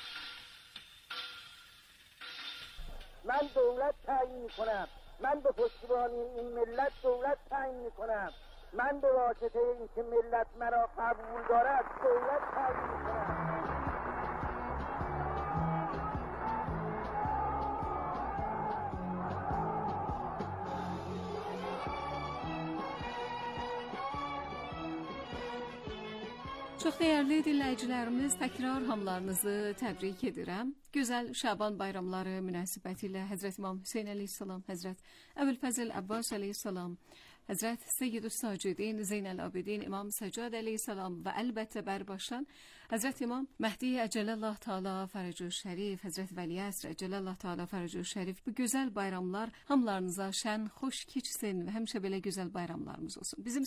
من دولت تعیین کنم، من به پشتیبانی این ملت دولت تعیین کنم، من به واسطه اینکه ملت مرا قبول دارد دولت تعیین کنم.
Çox dəyərli dinləyicilərimiz, təkrar hamılarınızı təbrik edirəm. Gözəl Şaban bayramları münasibətilə Həzrət İmam Hüseyn əleyhissalam, Həzrət Əbülfəzl Abbas əleyhissalam, Həzrət Seyyidü's Sacidin Zeynəl-Abidin İmam Səccad əleyhissalam və əlbəttə bərbaşdan Həzrət İmam Məhdi Əcəlallah Teala Fərəcüş Şərif, Həzrət Vəliəsr Əcəlallah Teala Fərəcüş Şərif, bu gözəl bayramlar hamılarınıza şən, xoş keçsin və həmişə belə gözəl bayramlarımız olsun. Bizimsə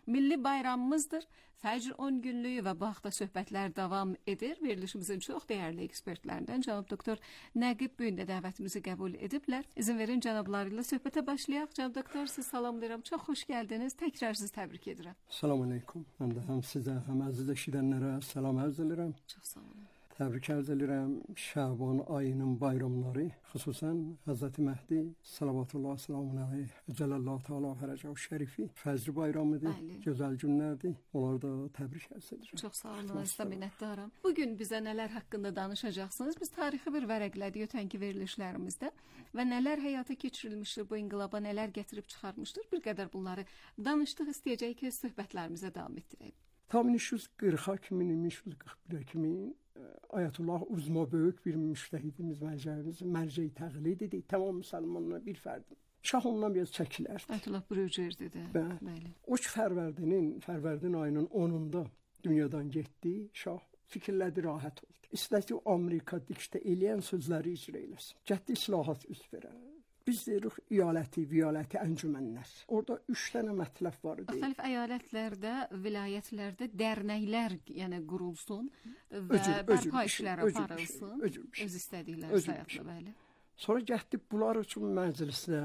milli bayramımızdır. Fəcr 10 günlük və bu haqda söhbətlər davam edir. Verilişimizin çox dəyərli ekspertlərindən cənab doktor Nəqib bu gün də dəvətimizi qəbul ediblər. İzin verin cənabları ilə söhbətə başlayaq. Cənab doktor, sizi salamlayıram. Çox xoş gəldiniz. Təkrar sizi təbrik edirəm.
Salam aleyküm. Mən də həm sizə, həm əziz eşidənlərə salam ərz edirəm.
Çox sağ olun.
Təbrik ərz edirəm Şaban ayının bayramları, xüsusən Həzrəti Məhdi salavatullah selamun aleyh Cəlallah Teala Fərəcəhu Şərifi Fəcr bayramıdır, gözəl günlərdir. Onları da təbrik ərz edirəm.
Çox sağ olun, sizə minnətdaram. Bugün bizə nələr haqqında danışacaqsınız? Biz tarixi bir vərəqlədik ötənki verilişlərimizdə və nələr həyata keçirilmişdir, bu inqilaba nələr gətirib çıxarmışdır. Bir qədər bunları danışdıq, istəyəcəyik ki, söhbətlərimizə davam etdirək.
Tam 1340 kimi, 1341 kimi Ayətullah Uzma böyük bir müştəhidimiz, mərcəyi təqlid idi. Tamam müsəlmanlar bir fərdi. Şah ondan biraz çəkilərdi.
Ayətullah Brücerdir.
Bəli. O ki Fərvərdin ayının 10-unda dünyadan getdi. Şah fikirlədi, rahat oldu. İstədi Amerika diktə eləyən sözləri icra eləsin. Cəddi islahat üz verər. Biz deyirik iyaləti, viyaləti, əncümənlər. Orada 3 dənə mətləb var idi.
Müxtəlif əyalətlərdə, vilayətlərdə dərnəklər yəni qurulsun və bərpa işləri aparılsın. Öz istədikləri sayaqla, bəli.
Sonra getdi bunlar üçün məclisdə,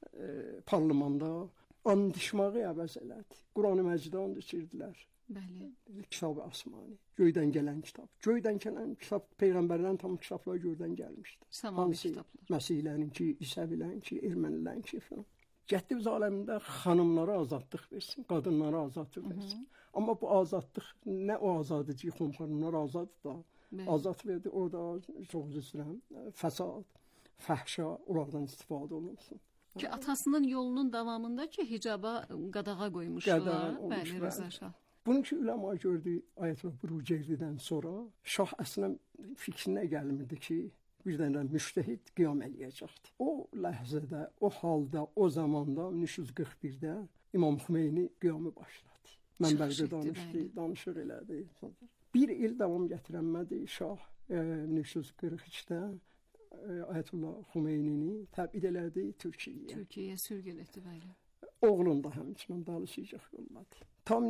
parlamenda andışmağı əvəz elədi. Quran-ı Məcidə and içirdilər.
Bəli.
Kitab-ı Asmani, göydən gələn kitab. Göydən gələn kitab peyğəmbərlərin tam kitabları göydən gəlmişdi.
Səmavi kitablar.
Məsihlərinki, İsəvilərinki, ermənilərinki falan. Getdi biz aləmində xanımlara azadlıq versin, qadınlara azadlıq versin. Amma bu azadlıq nə o azadıcı xanımlar azaddır da. Azad verdi orada çox üzrəm, fəsad, fəhşa onlardan istifadə olunsun.
Ki atasının yolunun davamında ki hicaba qadağa qoymuşlar. Bəli, Rəza Şah.
Bunun ki, üləma gördü Ayətullah Brücerdidən sonra Şah əslən fikrinə gəlmirdi ki, bir dənə müştəhid qiyam eləyəcəkdi. O ləhzədə, o halda, o zamanda 1341-də İmam Xümeyni qiyamı başladı. Mənbərdə danışdı, danışıq elədi. Bir il davam gətirənmədi Şah 1343-də Ayətullah Xümeynini təbid elədi Türkiyəyə.
Türkiyəyə sürgün etdi, bəli.
Oğlun da həmçinin danışacaq yolladı. Tam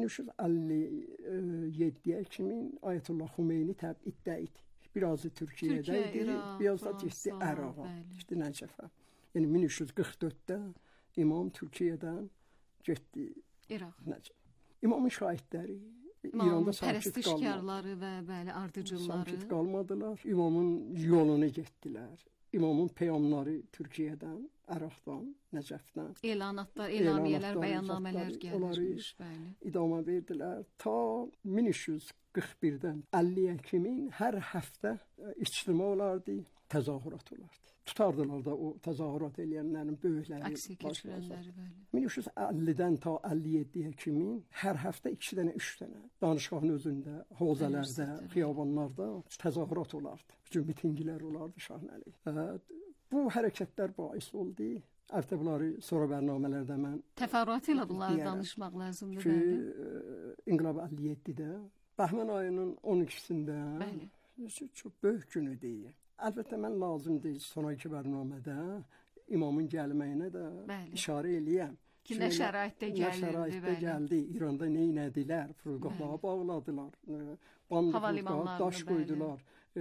1357-yə kimi Ayətullah Xümeyni təbiddə idi. Birazı Türkiyədə idi, biraz da getdi Əraqa, getdi Nəcəfə. Yəni 1344-də İmam Türkiyədən getdi Nəcəfə. İmamın şahidləri İranda
pərəstişkarları və bəli ardıcılları
sakit qalmadılar. İmamın yolunu getdilər. İmamın peyamları Türkiyədən, Əraqdan, Nəcəfdən
elanatlar, elamiyyələr, bəyannamələr gəlmiş, bəli.
İdamə verdilər. Ta 1341-dən 50-yə kimi hər həftə ictimai olardı, təzahürat olardı. Tutardılar da o təzahürat eləyənlərin böyükləri,
əksi keçirənləri, bəli.
1350-dən ta 57-yə kimi hər həftə 2 dənə, 3 dənə danışğahın özündə, hovzalərdə, xiyabanlarda təzahürat olardı. Bütün mitinglər olardı Şahın əleyhinə. Bu hərəkətlər bais oldu. Əlbəttə bunları sonra bərnamələrdə mən
təfərrüat ilə bunları danışmaq lazımdır,
bəli. İnqilab 57-də Bəhmən ayının 12-sində çox böyük günü deyil. Əlbəttə mən lazım deyil sonraki bərnamədə imamın gəlməyinə də işarə eləyəm.
Ki, nə şəraitdə
gəldi, İranda nə inədilər, fırqalara bağladılar, bandırlar, daş qoydular.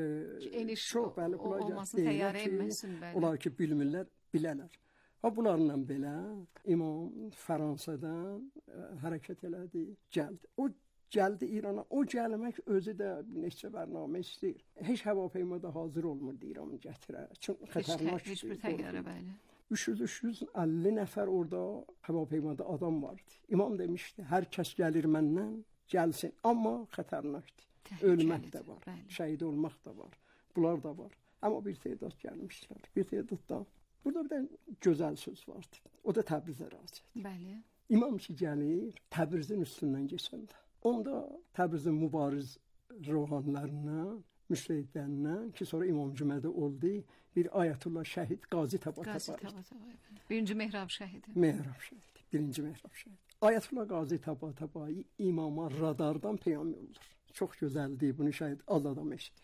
Çox olmasın, təyyarə inməsin, bəli.
Onlar ki, bilmirlər, bilələr. Bunlarla belə imam Fransa'dan hərəkət elədi, gəldi. O gəldi İrana, o gəlmək özü də neçə bərnamə istəyir. Heç hava peymada hazır olmurdu İranı gətirə. Çünki xətərnak
heç bir təyyarə, bəli.
350 nəfər orada hava peymada adam vardı. İmam demişdi, hər kəs gəlir məndən, gəlsin. Amma xətərnakdır. Ölmək də var, şəhid olmaq da var. Bunlar da var. Amma bir tədad gəlmişlər. Bir tədadda. Burada bir də gözəl söz vardı. O da Təbrizə razıdır.
Bəli.
İmam ki gəlir, Təbrizin üstündən keçəndə. Onda Təbrizin mübariz ruhanlarından, müştəhidlərindən ki, sonra İmam Cümədə oldu, bir Ayətullah şəhid Qazi Təbatabai.
Birinci Mehrab şəhidi.
Mehrab şəhidi, birinci Mehrab şəhidi. Ayətullah Qazi Təbatabai imama radardan peyam yoldur. Çox gözəldir, bunu şəhid az adam eşidir.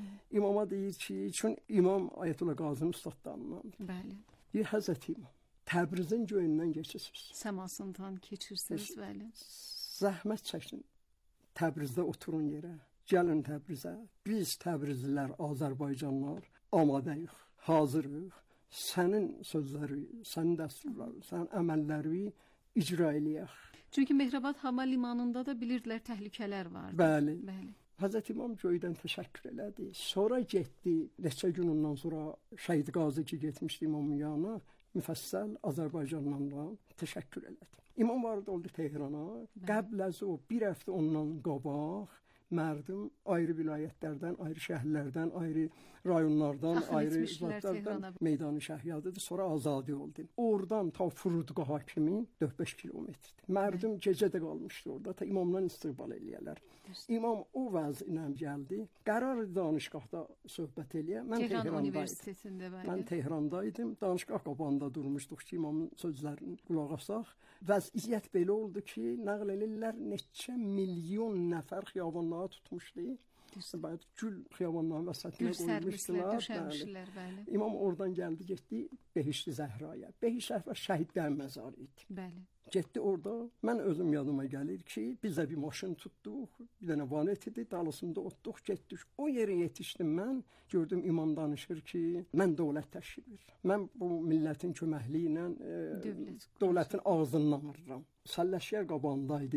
İmama deyir ki, çünki İmam Ayətullah Qazinin ustadlarındandır.
Bəli.
Bir Həzrət İmam, Təbrizin göyündən keçirsiniz.
Səmasından keçirsiniz, bəli.
Zəhmət çəkin. Təbrizdə oturun yerə. Gəlin Təbrizə. Biz Təbrizlilər, Azərbaycanlılar amadəyik, hazırıq. Sənin sözləri, sənin dəsturları, sənin əməlləri icra eləyək.
Çünki Mehrabad hava limanında da bilirdilər təhlükələr vardı.
Bəli.
Bəli.
Həzrət İmam göydən təşəkkür elədi. Sonra getdi, neçə gün ondan sonra Şəhid Qazi ki getmişdi İmamın yanına, müfəssəl Azərbaycanlılarla təşəkkür elədi. İmam vardı oldu Tehrana. Qəbl az o bir həftə ondan qabaq mərdum ayrı vilayətlərdən, ayrı şəhərlərdən, ayrı rayonlardan, ayrı zatlardan meydanı şəhriyadıdır. Sonra azadi oldu. Oradan ta Furudqaha kimi 4-5 kilometrdir. Mərdum gecə də qalmışdı orada. Ta imamdan istiqbal eləyərlər. İmam o vəz ilə gəldi. Qərar danışqahda söhbət eləyə. Mən Tehrandaydım. Mən Tehrandaydım. Danışqah qabağında durmuşduq ki, imamın sözlərini qulaq asaq. Vəziyyət belə oldu ki, nəql edirlər neçə milyon nəfər xiyabanlığa tutmuşdu. Bəli, gül xiyabanların vəsatına qoymuşdular. İmam oradan gəldi, getdi Behişti Zəhraya. Behişti Zəhra şəhidlərin məzarı idi.
Bəli.
Getdi orada. Mən özüm yadıma gəlir ki, biz də bir maşın tutduq, bir dənə vanet idi, dalısında otduq, getdik. O yerə yetişdim mən, gördüm imam danışır ki, mən dövlət təşkil edirəm. Mən bu millətin köməkliyi ilə dövlətin ağzından vururam. Səlləşkər qabağındaydı.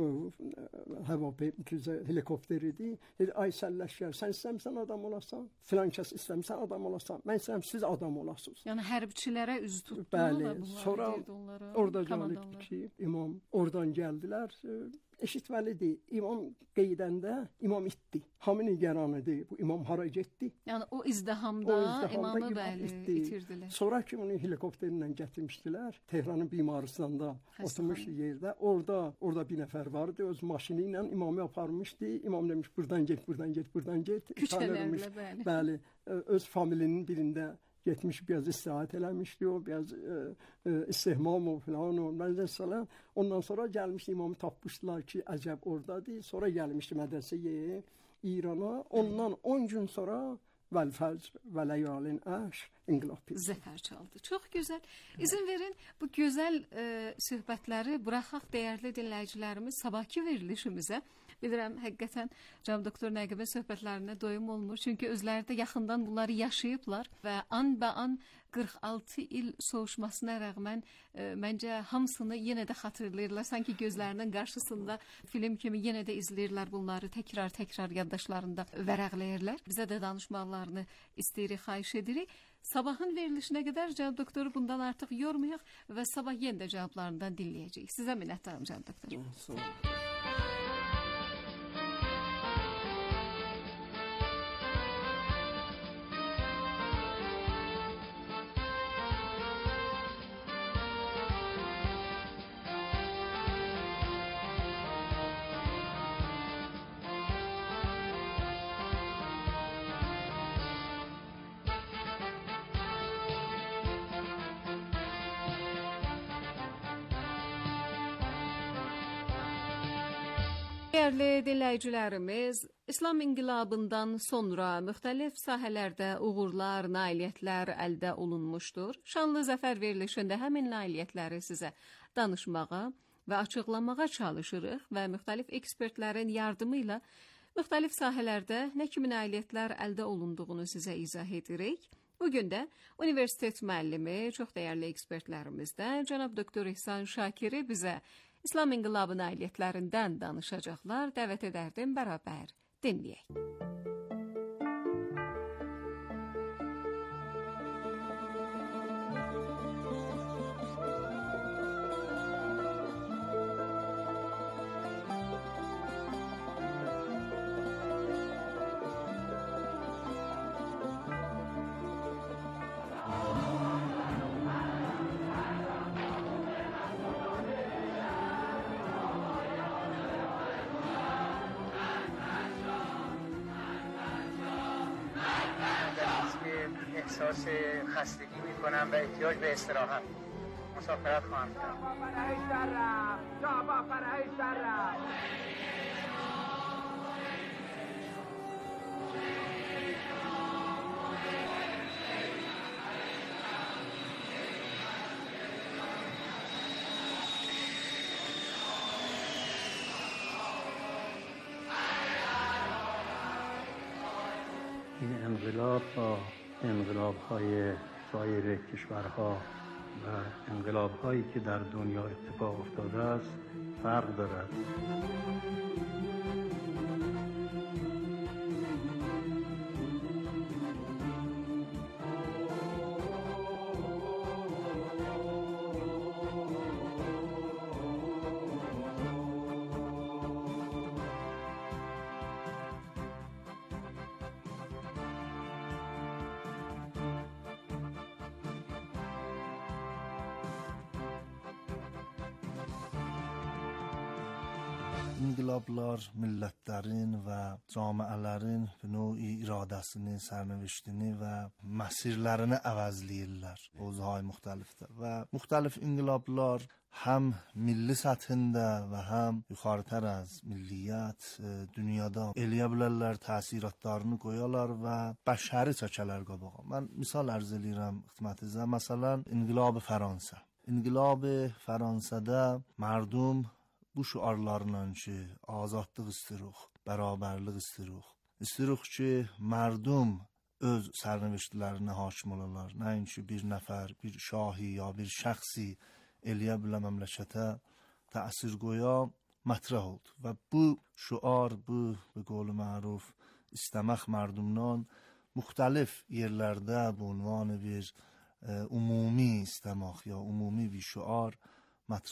Hava helikopter idi. Dedi, ay Səlləşkər, sən istəmirsən adam olasan, filan kəs istəmirsən adam olasan, mən istəyirəm siz adam olasınız.
Yəni hərbçilərə üz tutdu.
Bəli, sonra orada gəldi ki, imam oradan gəldilər. Eşitməlidir. İmam qeydəndə imam itdi. Hamı nigaranıdır. Bu imam hara getdi?
Yəni o izdihamda imamı bəli itirdilər.
Sonra ki onu helikopterlə gətirmişdilər. Tehranın bimarısında oturmuşdu yerdə. Orada bir nəfər vardı. Öz maşını ilə imamı aparmışdı. İmam demiş buradan get, buradan get, buradan get.
Küçələrlə bəli.
Bəli. Öz familinin birində getmiş, biraz istirahat eləmişdi o, biraz istihmam o falan o. Mesela ondan sonra gəlmişdi, imamı tapmışdılar ki, əcəb oradadır. Sonra gəlmişdi mədrəsəyə İrana. Ondan 10 gün sonra Vəl-Fəcr və Ləyalin Əşr inqilab
zəfər çaldı. Çox gözəl. İzin verin bu gözəl söhbətləri buraxaq dəyərli dinləyicilərimiz sabahki verilişimizə. Bilirəm, həqiqətən cənab doktor Nəqibə söhbətlərinə doyum olmur. Çünki özləri də yaxından bunları yaşayıblar və an 46 il soğuşmasına rəğmən məncə hamısını yenə də xatırlayırlar. Sanki gözlərinin qarşısında film kimi yenə də izləyirlər bunları, təkrar yaddaşlarında vərəqləyirlər. Bizə də danışmalarını istəyirik, xahiş edirik. Sabahın verilişinə qədər cənab doktoru bundan artıq yormayaq və sabah yenə də cavablarından dinləyəcəyik. Sizə minnətdaram cənab doktor.
Sağ olun.
Dəyərli dinləyicilərimiz, İslam inqilabından sonra müxtəlif sahələrdə uğurlar, nailiyyətlər əldə olunmuşdur. Şanlı zəfər verilişində həmin nailiyyətləri sizə danışmağa və açıqlamağa çalışırıq və müxtəlif ekspertlərin yardımı ilə müxtəlif sahələrdə nə kimi nailiyyətlər əldə olunduğunu sizə izah edirik. Bugün də universitet müəllimi, çox dəyərli ekspertlərimizdən cənab doktor İhsan Şakiri bizə İslam inqilabı nailiyyətlərindən danışacaqlar. Dəvət edərdim, bərabər dinləyək.
احساس خستگی میکنم و احتیاج به استراحت مسافرت خواهم کرد.
انقلاب با انقلاب‌های سایر کشورها و انقلاب‌هایی که در دنیا اتفاق افتاده است فرق دارد.
İnqilablar millətlərin və camiələrin növ-i iradəsini, sərnöviştini və məsirlərini əvəzləyirlər. Mövzuهای müxtəlifdir və müxtəlif inqilablar həm milli səthində və həm yuxarıtər az milliyyət dünyada eləyə bilərlər, təsiratlarını qoyarlar və bəşəri çəkələr qabağa. Mən misal ərz edirəm xidmətinizə. Məsələn, İnqilab Fransa. İnqilab Fransada mərdum bu şüarlarla ki, azadlıq istiruq, bərabərlik istiruq ki, mərdum öz sərnöviştlərinə hakim olarlar. Nəinki bir nəfər, bir şahi ya bir şəxsi eləyə bilə məmləkətə təsir qoya mətrəh oldu. Və bu şüar, bu qolu məruf istəmək mərdumdan müxtəlif yerlərdə bu ünvanı bir umumi istəmək ya umumi bir şüar